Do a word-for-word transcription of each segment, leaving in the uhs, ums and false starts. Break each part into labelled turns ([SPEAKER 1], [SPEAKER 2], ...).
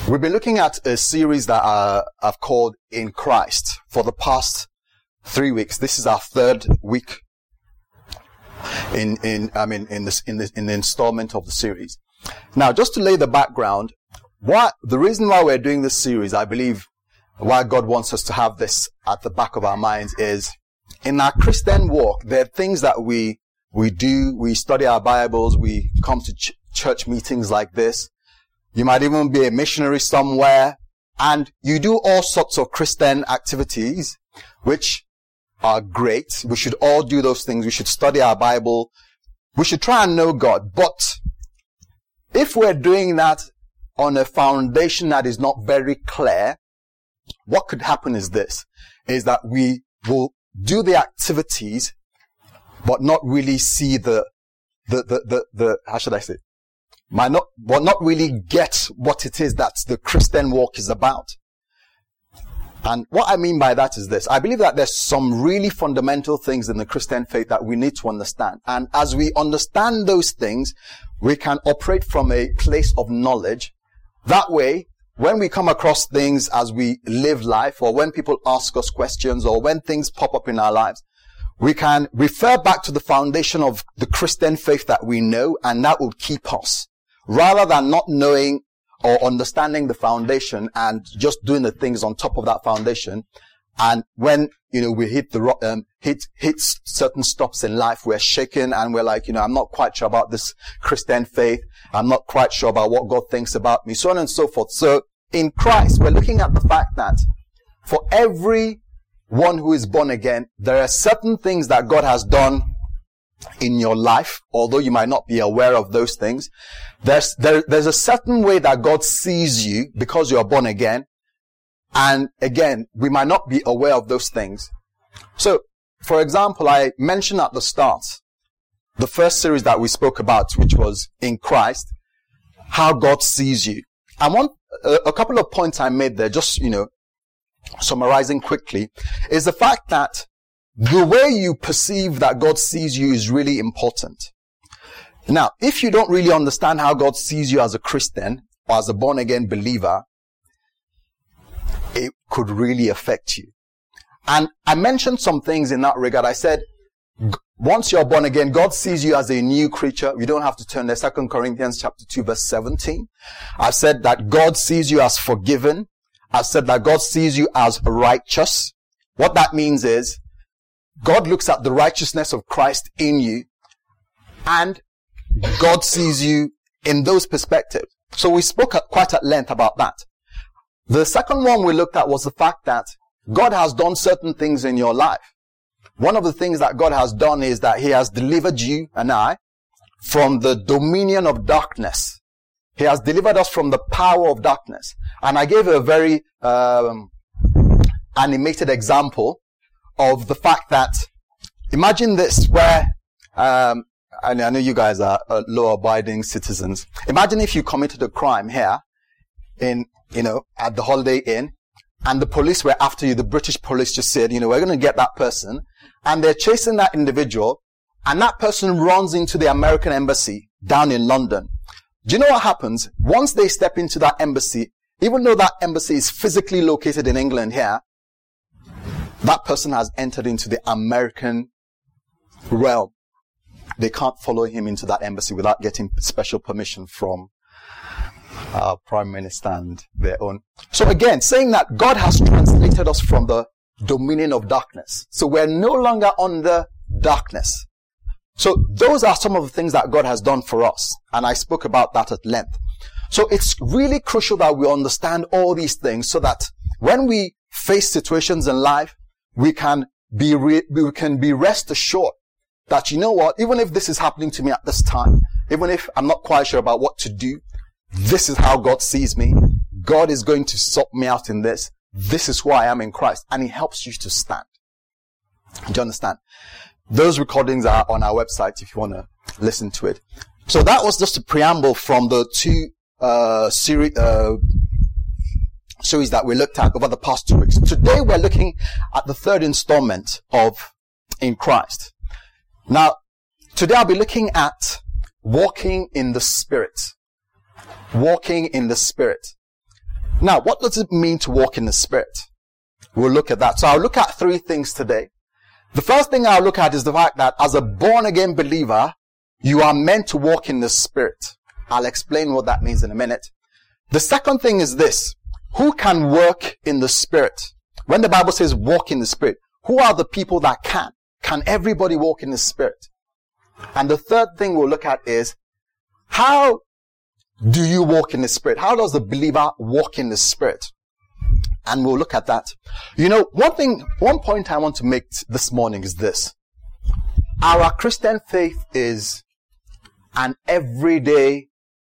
[SPEAKER 1] We've been looking at a series that uh, I've called In Christ for the past three weeks. This is our third week in, in, I mean, in this, in this, in the installment of the series. Now, just to lay the background, why, the reason why we're doing this series, I believe, why God wants us to have this at the back of our minds is, in our Christian walk, there are things that we, we do, we study our Bibles, we come to ch- church meetings like this. You might even be a missionary somewhere, and you do all sorts of Christian activities, which are great. We should all do those things. We should study our Bible. We should try and know God. But if we're doing that on a foundation that is not very clear, what could happen is this, is that we will do the activities, but not really see the, the, the, the, the how should I say it? Might not, but not really get what it is that the Christian walk is about. And what I mean by that is this. I believe that there's some really fundamental things in the Christian faith that we need to understand. And as we understand those things, we can operate from a place of knowledge. That way, when we come across things as we live life, or when people ask us questions, or when things pop up in our lives, we can refer back to the foundation of the Christian faith that we know, and that will keep us. Rather than not knowing or understanding the foundation and just doing the things on top of that foundation. And when, you know, we hit the, um, hit, hit certain stops in life, we're shaken and we're like, you know, I'm not quite sure about this Christian faith. I'm not quite sure about what God thinks about me, so on and so forth. So in Christ, we're looking at the fact that for every one who is born again, there are certain things that God has done in your life, although you might not be aware of those things. There's, there, there's a certain way that God sees you because you're born again. And again, we might not be aware of those things. So, for example, I mentioned at the start, the first series that we spoke about, which was In Christ, how God sees you. And one, a, a couple of points I made there, just, you know, summarizing quickly, is the fact that the way you perceive that God sees you is really important. Now, if you don't really understand how God sees you as a Christian or as a born-again believer, it could really affect you. And I mentioned some things in that regard. I said, once you're born again, God sees you as a new creature. You don't have to turn there. Second Corinthians chapter two, verse seventeen. I've said that God sees you as forgiven. I've said that God sees you as righteous. What that means is, God looks at the righteousness of Christ in you, and God sees you in those perspectives. So we spoke at, quite at length about that. The second one we looked at was the fact that God has done certain things in your life. One of the things that God has done is that He has delivered you and I from the dominion of darkness. He has delivered us from the power of darkness. And I gave a very um, animated example of the fact that, imagine this, where, um, I know you guys are uh, law-abiding citizens. Imagine if you committed a crime here, in, you know, at the Holiday Inn, and the police were after you. The British police just said, you know, we're going to get that person, and they're chasing that individual, and that person runs into the American embassy down in London. Do you know what happens? Once they step into that embassy, even though that embassy is physically located in England here, that person has entered into the American realm. They can't follow him into that embassy without getting special permission from our Prime Minister and their own. So again, saying that God has translated us from the dominion of darkness. So we're no longer under darkness. So those are some of the things that God has done for us. And I spoke about that at length. So it's really crucial that we understand all these things so that when we face situations in life, we can be re- we can be rest assured that, you know what, even if this is happening to me at this time, even if I'm not quite sure about what to do, this is how God sees me. God is going to sort me out in this. This is who I am in Christ. And He helps you to stand. Do you understand? Those recordings are on our website if you want to listen to it. So that was just a preamble from the two uh series uh series that we looked at over the past two weeks. Today we're looking at the third installment of In Christ. Now, today I'll be looking at walking in the Spirit. Walking in the Spirit. Now, what does it mean to walk in the Spirit? We'll look at that. So I'll look at three things today. The first thing I'll look at is the fact that as a born-again believer, you are meant to walk in the Spirit. I'll explain what that means in a minute. The second thing is this. Who can work in the Spirit? When the Bible says walk in the Spirit, who are the people that can? Can everybody walk in the Spirit? And the third thing we'll look at is, how do you walk in the Spirit? How does the believer walk in the Spirit? And we'll look at that. You know, one thing, one point I want to make t- this morning is this. Our Christian faith is an everyday,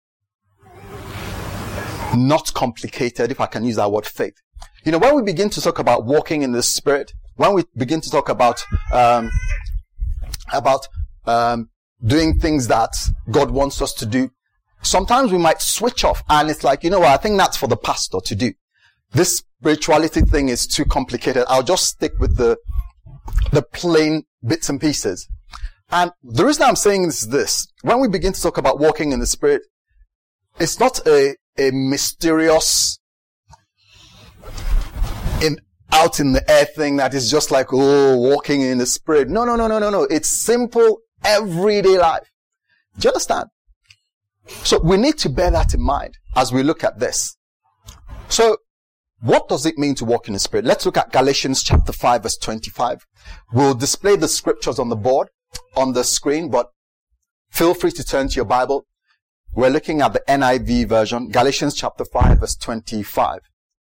[SPEAKER 1] not complicated, if I can use that word, faith. You know, when we begin to talk about walking in the Spirit, when we begin to talk about, um, about, um, doing things that God wants us to do, sometimes we might switch off and it's like, you know what, I think that's for the pastor to do. This spirituality thing is too complicated. I'll just stick with the, the plain bits and pieces. And the reason I'm saying this is this. When we begin to talk about walking in the Spirit, it's not a, a mysterious, in, out in the air thing that is just like, oh, walking in the Spirit. No, no, no, no, no, no. It's simple, everyday life. Do you understand? So we need to bear that in mind as we look at this. So, what does it mean to walk in the Spirit? Let's look at Galatians chapter five, verse twenty-five. We'll display the scriptures on the board, on the screen, but feel free to turn to your Bible. We're looking at the N I V version, Galatians chapter five, verse twenty-five.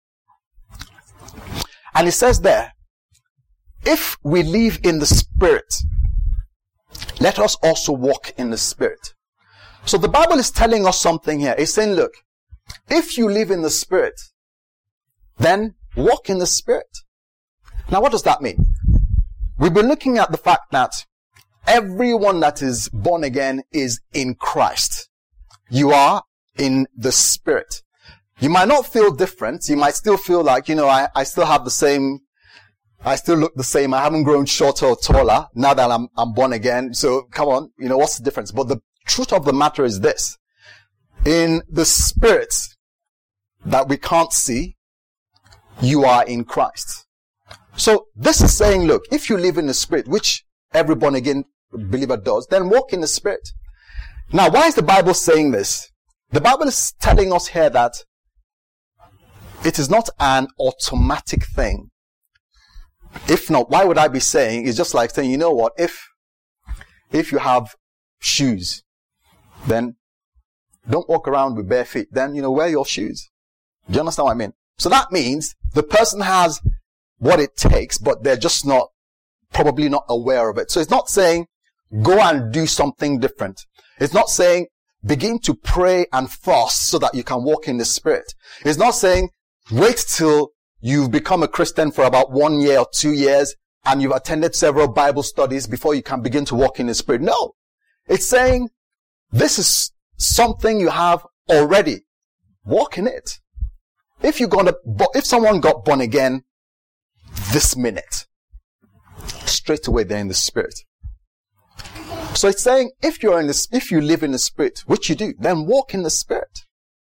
[SPEAKER 1] And it says there, if we live in the Spirit, let us also walk in the Spirit. So the Bible is telling us something here. It's saying, look, if you live in the Spirit, then walk in the Spirit. Now, what does that mean? We've been looking at the fact that everyone that is born again is in Christ. You are in the Spirit. You might not feel different. You might still feel like, you know, I, I still have the same, I still look the same. I haven't grown shorter or taller now that I'm, I'm born again. So come on, you know, what's the difference? But the truth of the matter is this. In the Spirit that we can't see, you are in Christ. So this is saying, look, if you live in the Spirit, which every born again believer does, then walk in the Spirit. Now, why is the Bible saying this? The Bible is telling us here that it is not an automatic thing. If not, why would I be saying? It's just like saying, you know what, if, if you have shoes, then don't walk around with bare feet. Then, you know, wear your shoes. Do you understand what I mean? So that means the person has what it takes, but they're just not, probably not aware of it. So it's not saying, go and do something different. It's not saying, begin to pray and fast so that you can walk in the Spirit. It's not saying, wait till you've become a Christian for about one year or two years and you've attended several Bible studies before you can begin to walk in the Spirit. No. It's saying, this is something you have already. Walk in it. If you got a, if someone got born again this minute, straight away they're in the Spirit. So it's saying, if you're in this, if you live in the Spirit, which you do, then walk in the Spirit.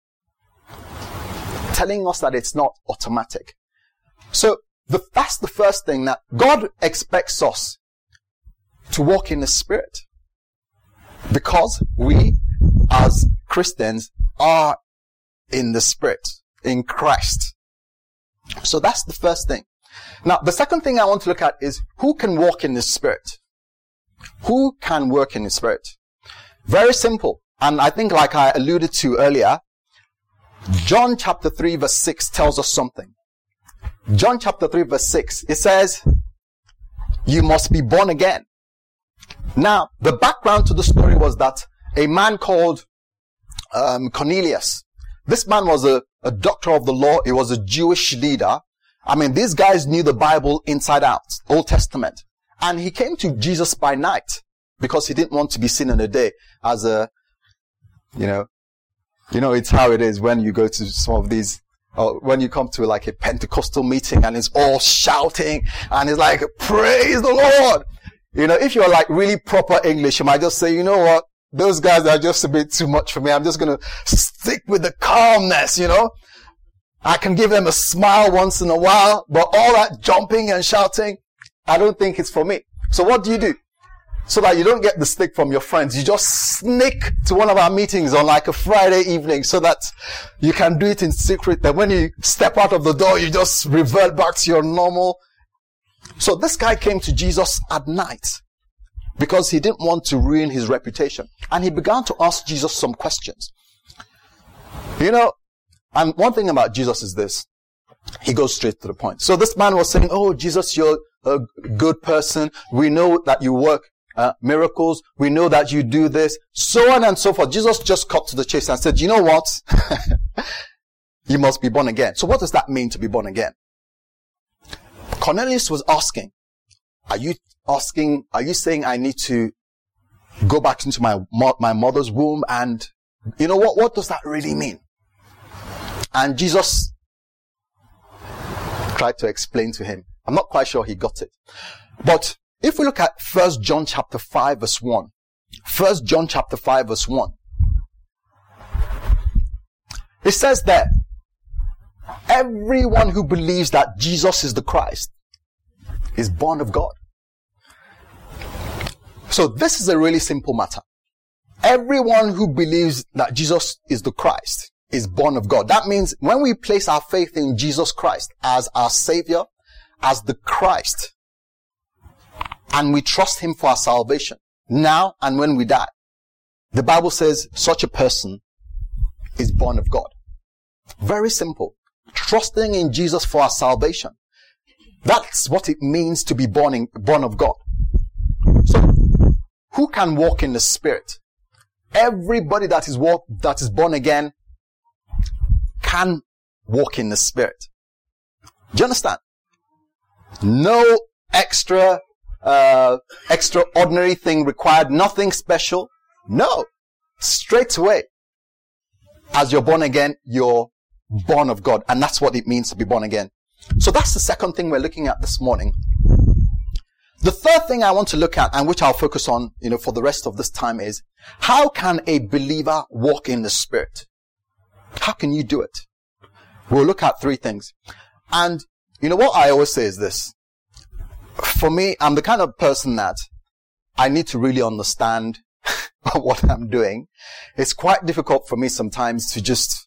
[SPEAKER 1] Telling us that it's not automatic. So the, that's the first thing, that God expects us to walk in the Spirit. Because we, as Christians, are in the Spirit, in Christ. So that's the first thing. Now, the second thing I want to look at is, who can walk in the Spirit? Who can work in the Spirit? Very simple. And I think, like I alluded to earlier, John chapter three verse six tells us something. John chapter three verse six, it says, you must be born again. Now, the background to the story was that a man called um, Cornelius, this man was a, a doctor of the law. He was a Jewish leader. I mean, these guys knew the Bible inside out, Old Testament. And he came to Jesus by night because he didn't want to be seen in the day as a, you know, you know, it's how it is when you go to some of these, or when you come to like a Pentecostal meeting and it's all shouting and it's like, praise the Lord. You know, if you're like really proper English, you might just say, you know what? Those guys are just a bit too much for me. I'm just going to stick with the calmness, you know. I can give them a smile once in a while, but all that jumping and shouting, I don't think it's for me. So what do you do? So that you don't get the stick from your friends, you just sneak to one of our meetings on like a Friday evening so that you can do it in secret. Then when you step out of the door, you just revert back to your normal. So this guy came to Jesus at night because he didn't want to ruin his reputation. And he began to ask Jesus some questions. You know, and one thing about Jesus is this. He goes straight to the point. So this man was saying, oh, Jesus, you're a good person. We know that you work uh, miracles. We know that you do this. So on and so forth. Jesus just cut to the chase and said, you know what? You must be born again. So what does that mean to be born again? Cornelius was asking, are you asking, are you saying I need to go back into my, my mother's womb? And you know what, what does that really mean? And Jesus tried to explain to him. I'm not quite sure he got it. But if we look at First John chapter five verse one. First John chapter five verse one. It says there, everyone who believes that Jesus is the Christ is born of God. So this is a really simple matter. Everyone who believes that Jesus is the Christ is born of God. That means when we place our faith in Jesus Christ as our Savior, as the Christ, and we trust Him for our salvation, now and when we die, the Bible says such a person is born of God. Very simple. Trusting in Jesus for our salvation. That's what it means to be born in, born of God. So, who can walk in the Spirit? Everybody that is walk, that is born again can walk in the Spirit. Do you understand? No extra, uh, extraordinary thing required. Nothing special. No. Straight away. As you're born again, you're born of God. And that's what it means to be born again. So that's the second thing we're looking at this morning. The third thing I want to look at, and which I'll focus on, you know, for the rest of this time, is how can a believer walk in the Spirit? How can you do it? We'll look at three things. And, you know, what I always say is this. For me, I'm the kind of person that I need to really understand what I'm doing. It's quite difficult for me sometimes to just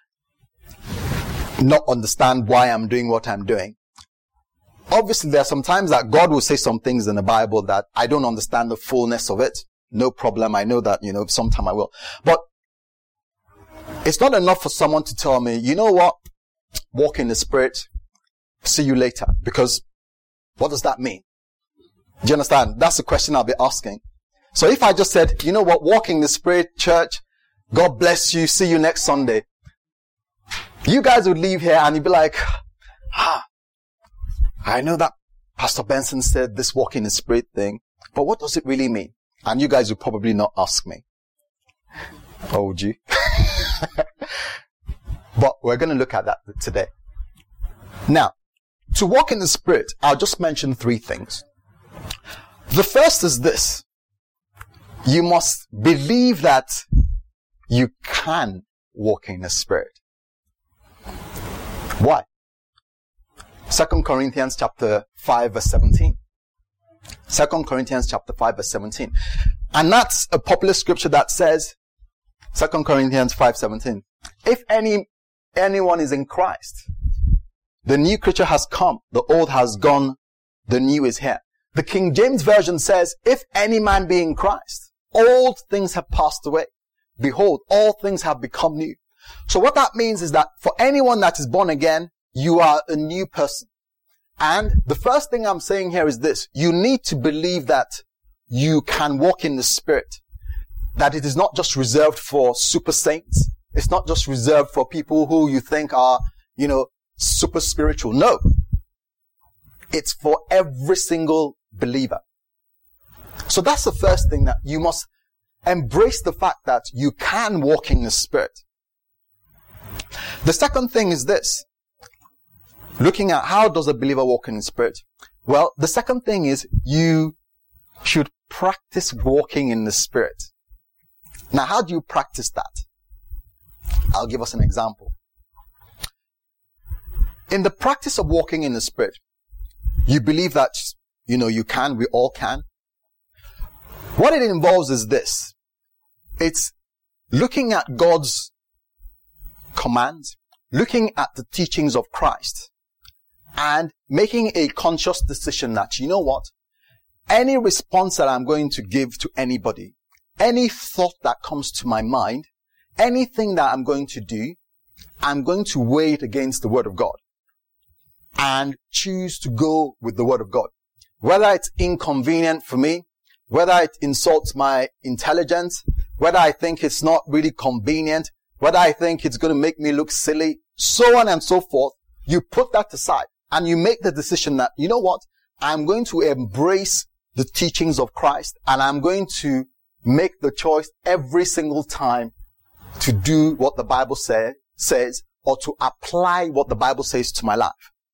[SPEAKER 1] not understand why I'm doing what I'm doing. Obviously, there are some times that God will say some things in the Bible that I don't understand the fullness of it. No problem. I know that, you know, sometime I will. But it's not enough for someone to tell me, you know what? Walk in the Spirit. See you later. Because what does that mean? Do you understand? That's the question I'll be asking. So if I just said, you know what? Walk in the Spirit, church. God bless you. See you next Sunday. You guys would leave here and you'd be like, ah, I know that Pastor Benson said this walk in the Spirit thing, but what does it really mean? And you guys would probably not ask me. Or would you? But we're going to look at that today. Now, to walk in the Spirit, I'll just mention three things. The first is this. You must believe that you can walk in the Spirit. Why? Second Corinthians chapter five verse seventeen. Second Corinthians chapter five verse seventeen. And that's a popular scripture that says, Second Corinthians five seventeen, if any anyone is in Christ, the new creature has come, the old has gone, the new is here. The King James Version says, if any man be in Christ, old things have passed away. Behold, all things have become new. So what that means is that for anyone that is born again, you are a new person. And the first thing I'm saying here is this. You need to believe that you can walk in the Spirit. That it is not just reserved for super saints. It's not just reserved for people who you think are, you know, super spiritual. No. It's for every single believer. So that's the first thing, that you must embrace the fact that you can walk in the Spirit. The second thing is this. Looking at how does a believer walk in the Spirit? Well, the second thing is you should practice walking in the Spirit. Now, how do you practice that? I'll give us an example. in the practice of walking in the Spirit, you believe that, you know, you can, we all can. What it involves is this. It's looking at God's commands, looking at the teachings of Christ, and making a conscious decision that, you know what, any response that I'm going to give to anybody, any thought that comes to my mind, anything that I'm going to do, I'm going to weigh it against the Word of God and choose to go with the Word of God. Whether it's inconvenient for me, whether it insults my intelligence, whether I think it's not really convenient, whether I think it's going to make me look silly, so on and so forth, you put that aside and you make the decision that, you know what, I'm going to embrace the teachings of Christ and I'm going to make the choice every single time to do what the Bible say, says or to apply what the Bible says to my life.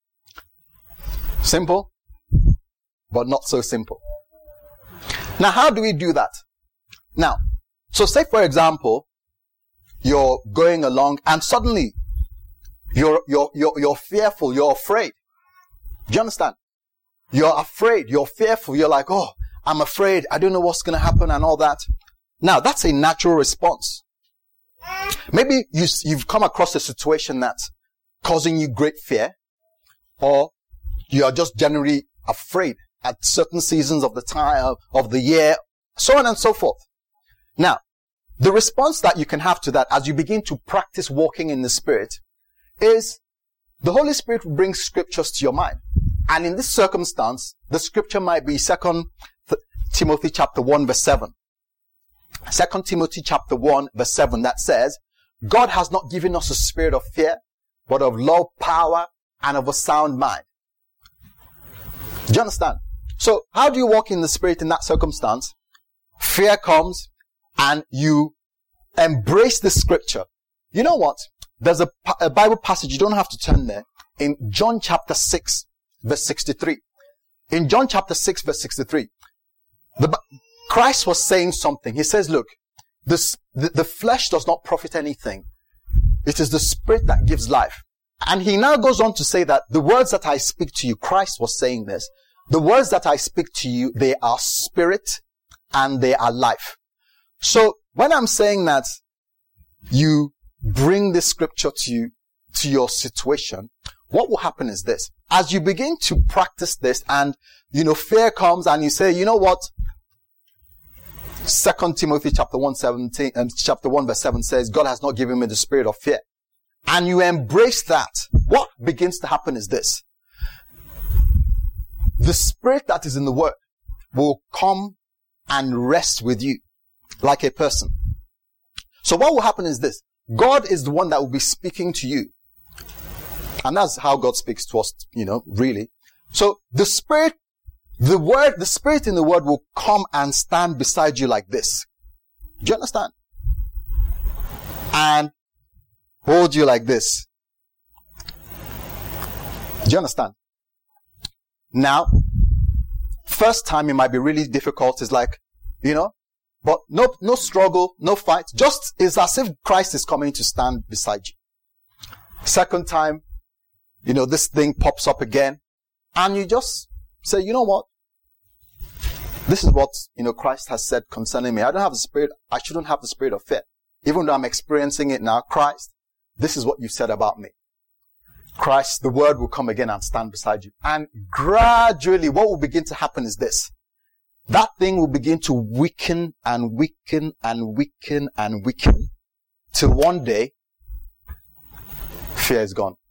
[SPEAKER 1] Simple, but not so simple. Now, how do we do that? Now, so say for example, you're going along and suddenly you're, you're, you're, you're fearful, you're afraid. Do you understand? You're afraid, you're fearful, you're like, oh, I'm afraid, I don't know what's going to happen and all that. Now, that's a natural response. Maybe you, you've come across a situation that's causing you great fear, or you are just generally afraid at certain seasons of the time, of the year, so on and so forth. Now, the response that you can have to that as you begin to practice walking in the Spirit is the Holy Spirit will bring scriptures to your mind. And in this circumstance, the scripture might be Second Timothy chapter one verse seven. Second Timothy chapter one verse seven that says, God has not given us a spirit of fear, but of love, power, and of a sound mind. Do you understand? So how do you walk in the Spirit in that circumstance? Fear comes and you embrace the scripture. You know what? There's a, a Bible passage, you don't have to turn there, in John chapter six verse sixty-three. In John chapter six verse sixty-three, the, Christ was saying something. He says, look, this, the, the flesh does not profit anything. It is the Spirit that gives life. And he now goes on to say that the words that I speak to you, Christ was saying this, the words that I speak to you, they are spirit and they are life. So when I'm saying that you bring this scripture to you, to your situation, what will happen is this. As you begin to practice this and, you know, fear comes and you say, you know what? Second Timothy chapter one, seventeen, um, chapter one verse seven says, God has not given me the spirit of fear. And you embrace that. What begins to happen is this. The Spirit that is in the Word will come and rest with you like a person. So what will happen is this. God is the one that will be speaking to you. And that's how God speaks to us, you know, really. So the Spirit, the Word, the Spirit in the Word will come and stand beside you like this. Do you understand? And hold you like this. Do you understand? Now, first time it might be really difficult. It's like, you know, but no, no struggle, no fight. Just it's as if Christ is coming to stand beside you. Second time, you know, this thing pops up again, and you just say, you know what? This is what, you know, Christ has said concerning me. I don't have the spirit, I shouldn't have the spirit of fear. Even though I'm experiencing it now, Christ, this is what you said about me. Christ, the Word will come again and stand beside you. And gradually, what will begin to happen is this. That thing will begin to weaken and weaken and weaken and weaken till one day, fear is gone.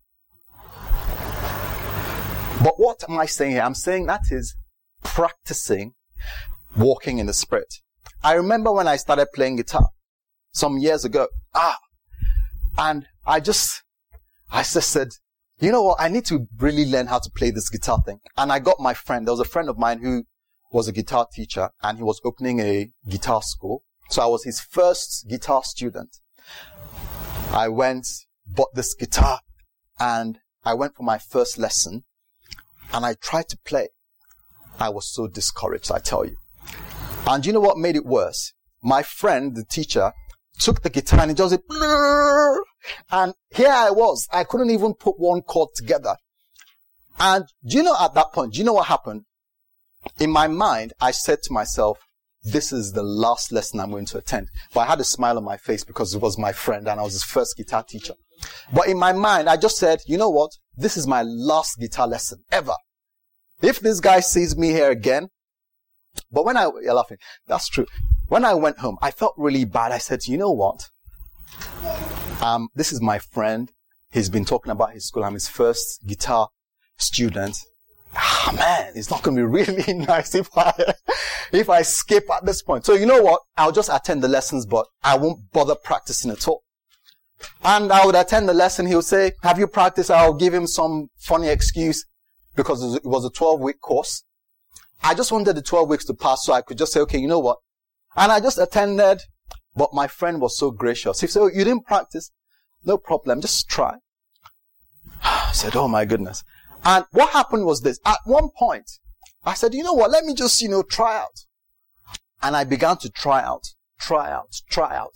[SPEAKER 1] But what am I saying here? I'm saying that is practicing walking in the Spirit. I remember when I started playing guitar some years ago. Ah, and I just, I just said, you know what? I need to really learn how to play this guitar thing. And I got my friend. There was a friend of mine who was a guitar teacher and he was opening a guitar school. So I was his first guitar student. I went, bought this guitar and I went for my first lesson and I tried to play. I was so discouraged, I tell you. And you know what made it worse? My friend, the teacher, took the guitar and it just did, and here I was. I couldn't even put one chord together. And do you know at that point, do you know what happened? In my mind, I said to myself, this is the last lesson I'm going to attend. But I had a smile on my face because it was my friend and I was his first guitar teacher. But in my mind, I just said, you know what? This is my last guitar lesson ever. If this guy sees me here again, but when I, you're laughing, that's true. When I went home, I felt really bad. I said, you know what? Um, this is my friend. He's been talking about his school. I'm his first guitar student. Ah, man, it's not going to be really nice if I, if I skip at this point. So you know what? I'll just attend the lessons, but I won't bother practicing at all. And I would attend the lesson. He would say, have you practiced? I'll give him some funny excuse because it was a twelve week course. I just wanted the twelve weeks to pass so I could just say, okay, you know what? And I just attended, but my friend was so gracious. He said, oh, you didn't practice? No problem. Just try. I said, oh my goodness. And what happened was this. At one point, I said, you know what? Let me just, you know, try out. And I began to try out, try out, try out.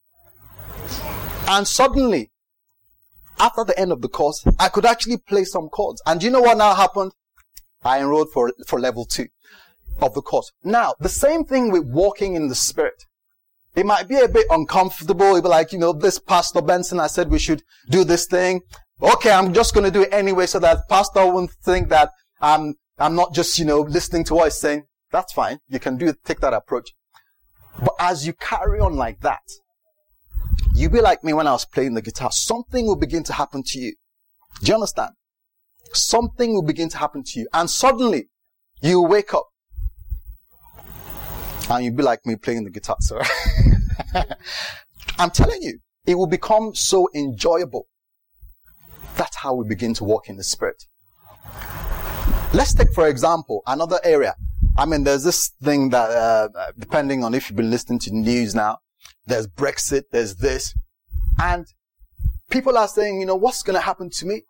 [SPEAKER 1] And suddenly, after the end of the course, I could actually play some chords. And do you know what now happened? I enrolled for, for level two of the course. Now, the same thing with walking in the Spirit. It might be a bit uncomfortable. It'll be like, you know, this Pastor Benson, I said we should do this thing. Okay, I'm just going to do it anyway so that pastor won't think that I'm, I'm not just, you know, listening to what he's saying. That's fine. You can do take that approach. But as you carry on like that, you'll be like me when I was playing the guitar. Something will begin to happen to you. Do you understand? Something will begin to happen to you. And suddenly, you wake up. And you'll be like me playing the guitar. Sorry. I'm telling you, it will become so enjoyable. That's how we begin to walk in the Spirit. Let's take, for example, another area. I mean, there's this thing that, uh, depending on if you've been listening to news now, there's Brexit, there's this. And people are saying, you know, what's going to happen to me?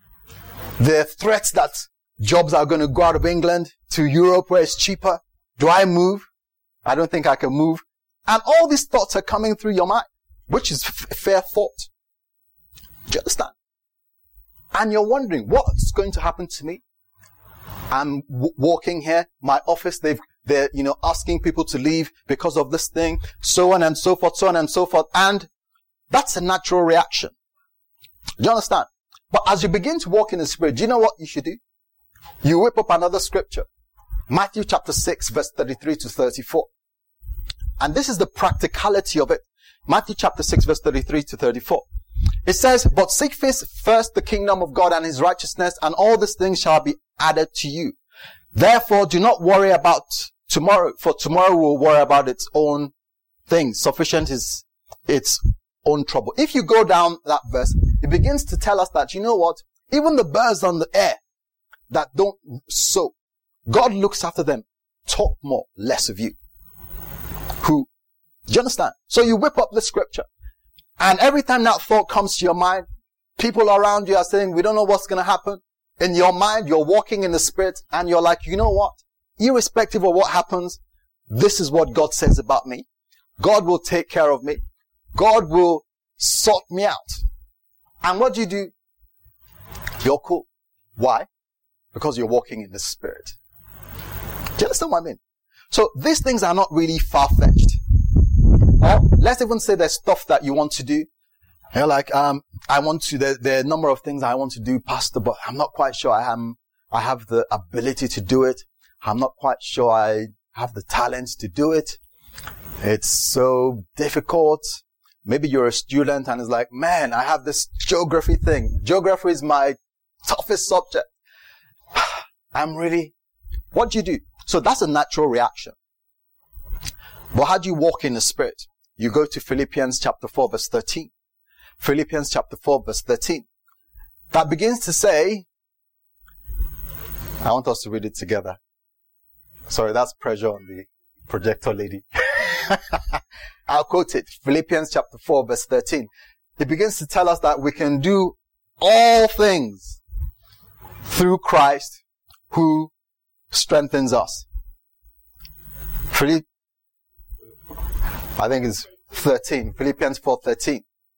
[SPEAKER 1] There are threats that jobs are going to go out of England to Europe where it's cheaper. Do I move? I don't think I can move. And all these thoughts are coming through your mind, which is f- fair thought. Do you understand? And you're wondering, what's going to happen to me? I'm w- walking here, my office, they've, they're, you know, asking people to leave because of this thing, so on and so forth, so on and so forth. And that's a natural reaction. Do you understand? But as you begin to walk in the Spirit, do you know what you should do? You whip up another scripture. Matthew chapter six, verse thirty-three to thirty-four. And this is the practicality of it. Matthew chapter six, verse thirty-three to thirty-four. It says, but seek first the kingdom of God and his righteousness, and all these things shall be added to you. Therefore, do not worry about tomorrow, for tomorrow will worry about its own things. Sufficient is its own trouble. If you go down that verse, it begins to tell us that, you know what? Even the birds on the air that don't sow, God looks after them. Talk more, less of you. Who? Do you understand? So you whip up the scripture. And every time that thought comes to your mind, people around you are saying, we don't know what's going to happen. In your mind, you're walking in the Spirit and you're like, you know what? Irrespective of what happens, this is what God says about me. God will take care of me. God will sort me out. And what do you do? You're cool. Why? Because you're walking in the Spirit. Do you understand what I mean? So these things are not really far-fetched. Or let's even say there's stuff that you want to do. You're like, um, I want to, there, there are a number of things I want to do, Pastor, but I'm not quite sure I am, I have the ability to do it. I'm not quite sure I have the talent to do it. It's so difficult. Maybe you're a student and it's like, man, I have this geography thing. Geography is my toughest subject. I'm really, what do you do? So that's a natural reaction. But how do you walk in the Spirit? You go to Philippians chapter four, verse thirteen. Philippians chapter four, verse thirteen. That begins to say, I want us to read it together. Sorry, that's pressure on the projector lady. I'll quote it. Philippians chapter four, verse thirteen. It begins to tell us that we can do all things through Christ who strengthens us. Philipp, I think it's thirteen. Philippians four thirteen.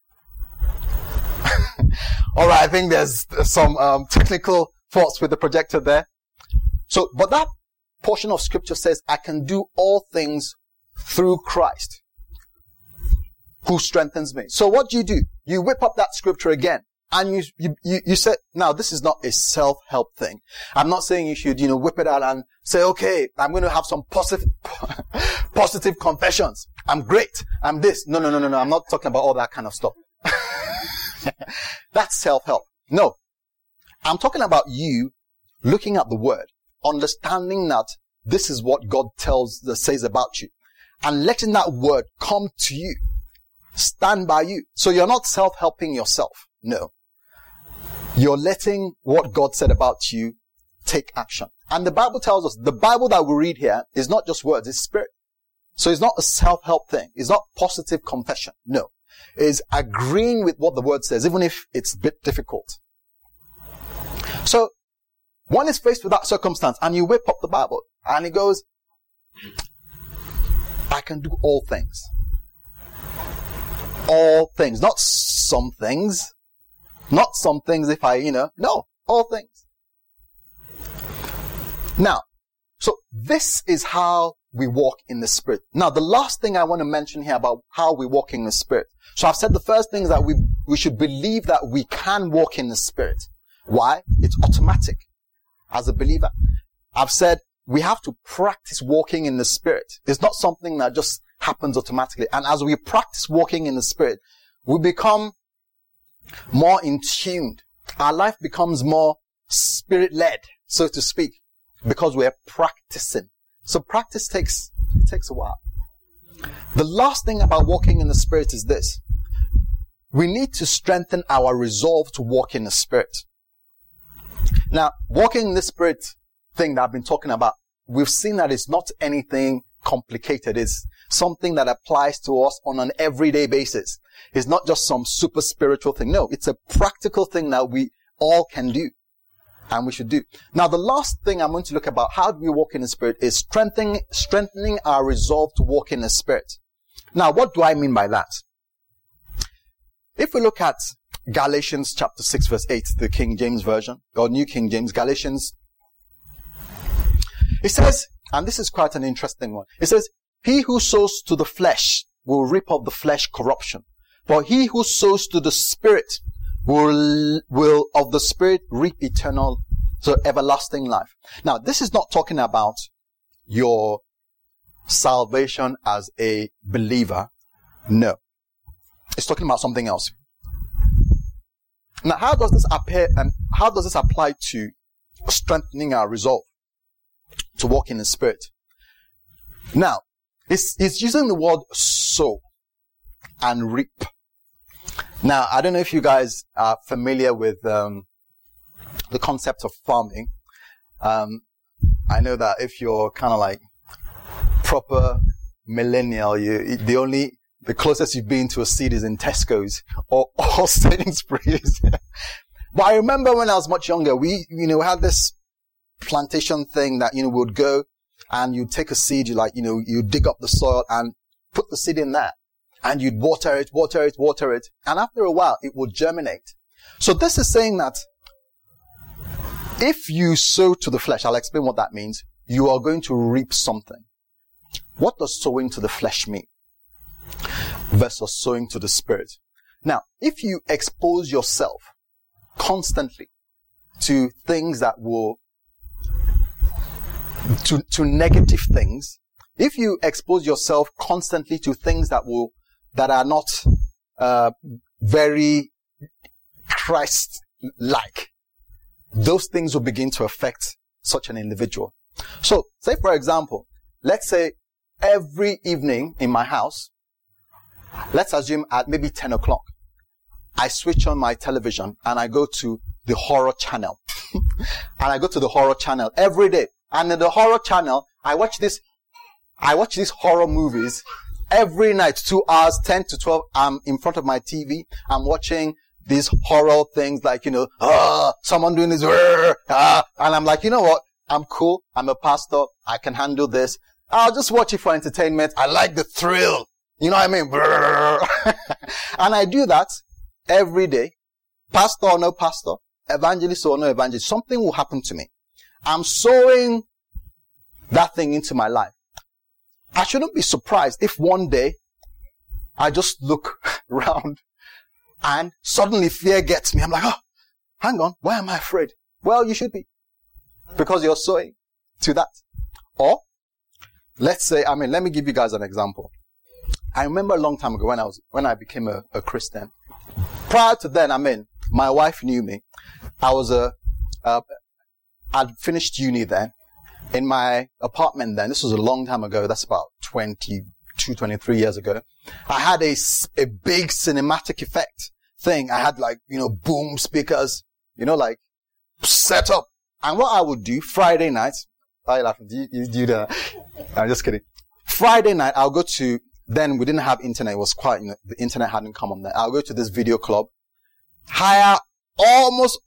[SPEAKER 1] All right, I think there's some um, technical faults with the projector there. So, but that portion of scripture says, I can do all things through Christ who strengthens me. So what do you do? You whip up that scripture again. And you, you, you, you say, now this is not a self-help thing. I'm not saying you should, you know, whip it out and say, okay, I'm going to have some positive, positive confessions. I'm great. I'm this. No, no, no, no, no. I'm not talking about all that kind of stuff. That's self-help. No. I'm talking about you looking at the word, understanding that this is what God tells, says about you, and letting that word come to you, stand by you. So you're not self-helping yourself. No. You're letting what God said about you take action. And the Bible tells us, the Bible that we read here is not just words, it's spirit. So it's not a self-help thing. It's not positive confession. No. It's agreeing with what the word says, even if it's a bit difficult. So, one is faced with that circumstance, and you whip up the Bible, and it goes, I can do all things. All things. Not some things. Not some things if I, you know, no, all things. Now, so this is how we walk in the Spirit. Now, the last thing I want to mention here about how we walk in the Spirit. So I've said the first thing is that we, we should believe that we can walk in the Spirit. Why? It's automatic. As a believer, I've said we have to practice walking in the Spirit. It's not something that just happens automatically. And as we practice walking in the Spirit, we become more in tune. Our life becomes more Spirit-led, so to speak, because we're practicing. So practice takes, it takes a while. The last thing about walking in the Spirit is this. We need to strengthen our resolve to walk in the Spirit. Now, walking in the Spirit thing that I've been talking about, we've seen that it's not anything complicated. It's something that applies to us on an everyday basis. It's not just some super spiritual thing. No, it's a practical thing that we all can do and we should do. Now, the last thing I'm going to look about how do we walk in the Spirit is strengthening, strengthening our resolve to walk in the Spirit. Now, what do I mean by that? If we look at Galatians chapter six verse eight, the King James Version, or New King James, Galatians, it says, and this is quite an interesting one, it says, he who sows to the flesh will reap of the flesh corruption, but he who sows to the Spirit will, will of the Spirit reap eternal, so everlasting life. Now, this is not talking about your salvation as a believer. No. It's talking about something else. Now, how does this appear and how does this apply to strengthening our resolve to walk in the Spirit? Now, it's, it's using the word sow and reap. Now, I don't know if you guys are familiar with um, the concept of farming. Um, I know that if you're kind of like proper millennial, you the only the closest you've been to a seed is in Tesco's or, or Sainsbury's. But I remember when I was much younger, we, you know, had this plantation thing that, you know, we would go and you'd take a seed, you like, you know, you dig up the soil and put the seed in there. And you'd water it, water it, water it. And after a while, it would germinate. So this is saying that if you sow to the flesh, I'll explain what that means, you are going to reap something. What does sowing to the flesh mean versus sowing to the Spirit? Now, if you expose yourself constantly to things that will, to, to negative things, if you expose yourself constantly to things that will, that are not, uh, very Christ-like, those things will begin to affect such an individual. So, say for example, let's say every evening in my house, let's assume at maybe ten o'clock, I switch on my television and I go to the horror channel. And I go to the horror channel every day. And in the horror channel, I watch this, I watch these horror movies every night, two hours, ten to twelve. I'm in front of my T V. I'm watching these horror things like, you know, ah, someone doing this, ah, and I'm like, you know what? I'm cool. I'm a pastor. I can handle this. I'll just watch it for entertainment. I like the thrill You know what I mean? And I do that every day. Pastor or no pastor, evangelist or no evangelist, something will happen to me. I'm sowing that thing into my life. I shouldn't be surprised if one day I just look around and suddenly fear gets me. I'm like, oh, hang on, why am I afraid? Well, you should be. Because you're sowing to that. Or, let's say, I mean, let me give you guys an example. I remember a long time ago when I was, when I became a, a Christian. Prior to then, I mean, my wife knew me. I was a, uh, I'd finished uni then. In my apartment then, this was a long time ago, that's about twenty-two, twenty-three years ago. I had a, a big cinematic effect thing. I had like, you know, boom speakers, you know, like set up. And what I would do Friday nights, I laugh, do you, you do that? I'm just kidding. Friday night, I'll go to, then we didn't have internet. It was quite, you know, the internet hadn't come on there. I'll go to this video club, hire almost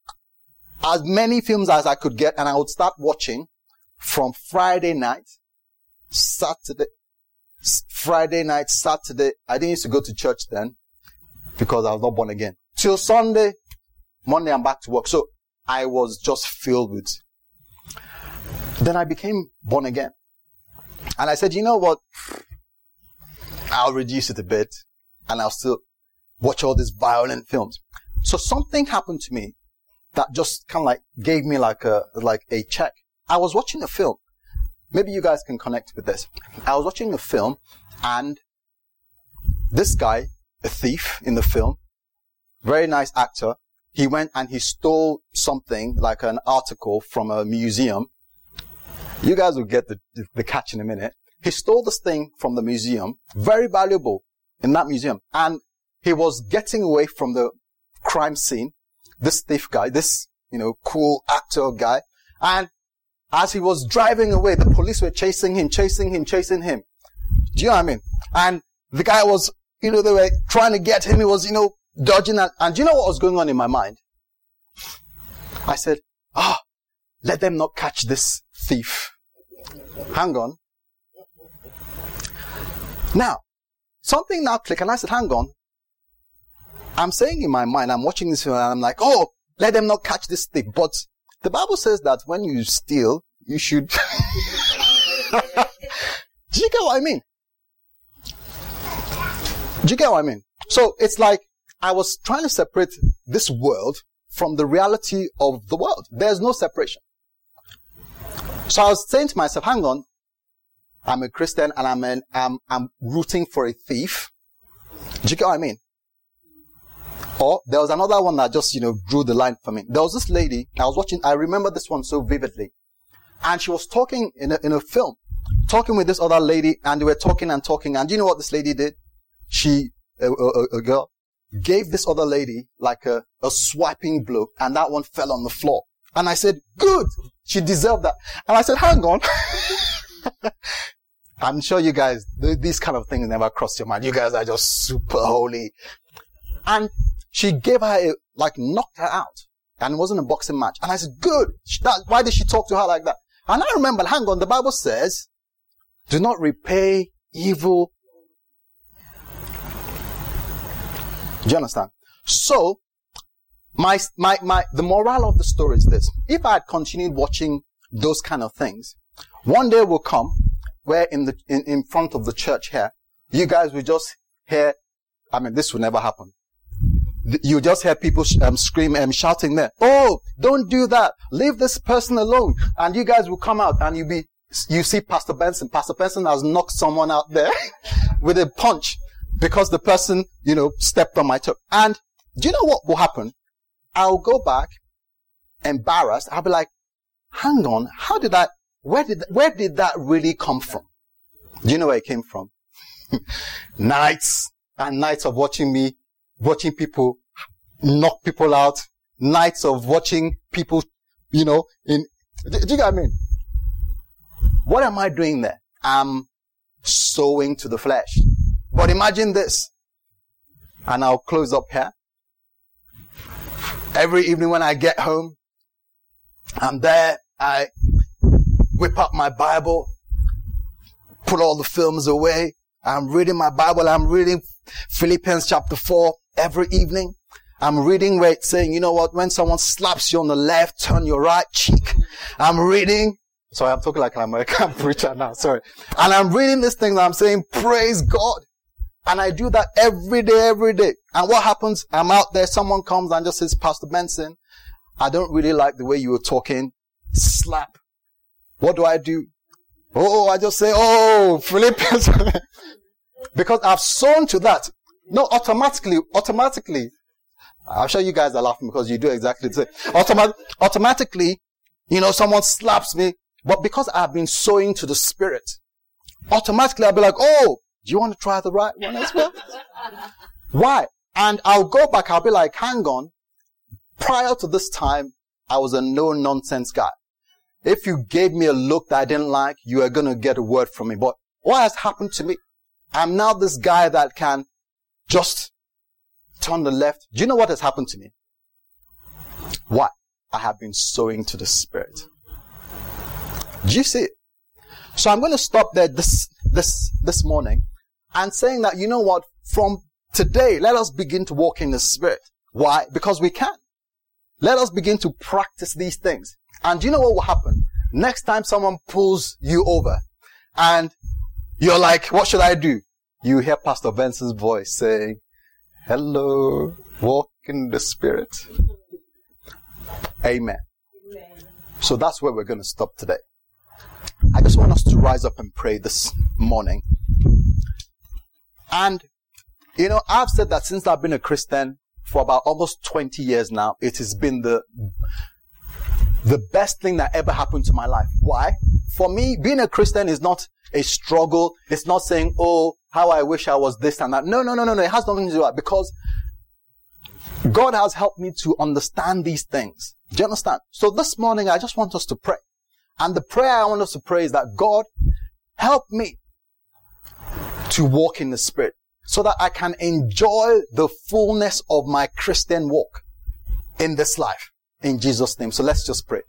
[SPEAKER 1] as many films as I could get, and I would start watching from Friday night, Saturday, Friday night, Saturday. I didn't used to go to church then because I was not born again. Till Sunday, Monday, I'm back to work. So I was just filled with. Then I became born again. And I said, you know what? I'll reduce it a bit and I'll still watch all these violent films. So something happened to me that just kind of like gave me like a, like a check. I was watching a film. Maybe you guys can connect with this. I was watching a film and this guy, a thief in the film, very nice actor, he went and he stole something like an article from a museum. You guys will get the, the catch in a minute. He stole this thing from the museum, very valuable in that museum. And he was getting away from the crime scene, this thief guy, this, you know, cool actor guy. And as he was driving away, the police were chasing him, chasing him, chasing him. Do you know what I mean? And the guy was, you know, they were trying to get him. He was, you know, dodging. And, and do you know what was going on in my mind? I said, ah, oh, let them not catch this thief. Hang on. Now, something now clicked, and I said, hang on. I'm saying in my mind, I'm watching this film, and I'm like, oh, let them not catch this thief. But the Bible says that when you steal, you should. Do you get what I mean? Do you get what I mean? So it's like I was trying to separate this world from the reality of the world. There's no separation. So I was saying to myself, hang on, I'm a Christian and I'm an, I'm, I'm rooting for a thief. Do you get what I mean? Or there was another one that just, you know, drew the line for me. There was this lady, I was watching, I remember this one so vividly. And she was talking in a, in a film, talking with this other lady, and they were talking and talking. And do you know what this lady did? She, a, a, a girl, gave this other lady like a, a swiping blow, and that one fell on the floor. And I said, good, she deserved that. And I said, hang on. I'm sure you guys, these kind of things never cross your mind. You guys are just super holy. And she gave her a, like, knocked her out. And it wasn't a boxing match. And I said, good. That, why did she talk to her like that? And I remember, hang on, the Bible says, do not repay evil. Do you understand? So, my, my, my, the moral of the story is this. If I had continued watching those kind of things, one day will come where in the, in, in front of the church here, you guys will just hear, I mean, this will never happen. You just hear people sh- um, scream and um, shouting there, oh, don't do that. Leave this person alone. And you guys will come out and you be, you see Pastor Benson. Pastor Benson has knocked someone out there with a punch because the person, you know, stepped on my toe. And do you know what will happen? I'll go back embarrassed. I'll be like, hang on, how did that, where did, where did that really come from? Do you know where it came from? Nights and nights of watching me, watching people knock people out, nights of watching people, you know, in, do, do you get what I mean? What am I doing there? I'm sowing to the flesh. But imagine this, and I'll close up here. Every evening when I get home, I'm there, I whip up my Bible, put all the films away, I'm reading my Bible. I'm reading Philippians chapter four every evening. I'm reading where it's saying, you know what, when someone slaps you on the left, turn your right cheek. I'm reading. Sorry, I'm talking like an American preacher now. Sorry. And I'm reading this thing and I'm saying, praise God. And I do that every day, every day. And what happens? I'm out there. Someone comes and just says, Pastor Benson, I don't really like the way you were talking. Slap. What do I do? Oh, I just say, oh, Philippians. Because I've sown to that. No, automatically, automatically. I'm sure you guys are laughing because you do exactly the same. Automat- automatically, you know, someone slaps me. But because I've been sowing to the Spirit, automatically I'll be like, oh, do you want to try the right one as well? Why? And I'll go back, I'll be like, hang on. Prior to this time, I was a no-nonsense guy. If you gave me a look that I didn't like, you are going to get a word from me. But what has happened to me? I'm now this guy that can just turn the left. Do you know what has happened to me? Why? I have been sowing to the Spirit. Do you see it? So I'm going to stop there this, this, this morning and saying that, you know what, from today, let us begin to walk in the Spirit. Why? Because we can. Let us begin to practice these things. And do you know what will happen? Next time someone pulls you over and you're like, what should I do? You hear Pastor Benson's voice saying, hello, walk in the Spirit. Amen. Amen. So that's where we're going to stop today. I just want us to rise up and pray this morning. And, you know, I've said that since I've been a Christian for about almost twenty years now, it has been the, the best thing that ever happened to my life. Why? For me, being a Christian is not a struggle. It's not saying, oh, how I wish I was this and that. No, no, no, no, no. It has nothing to do with that because God has helped me to understand these things. Do you understand? So this morning, I just want us to pray. And the prayer I want us to pray is that God, help me to walk in the Spirit so that I can enjoy the fullness of my Christian walk in this life. In Jesus' name. So let's just pray.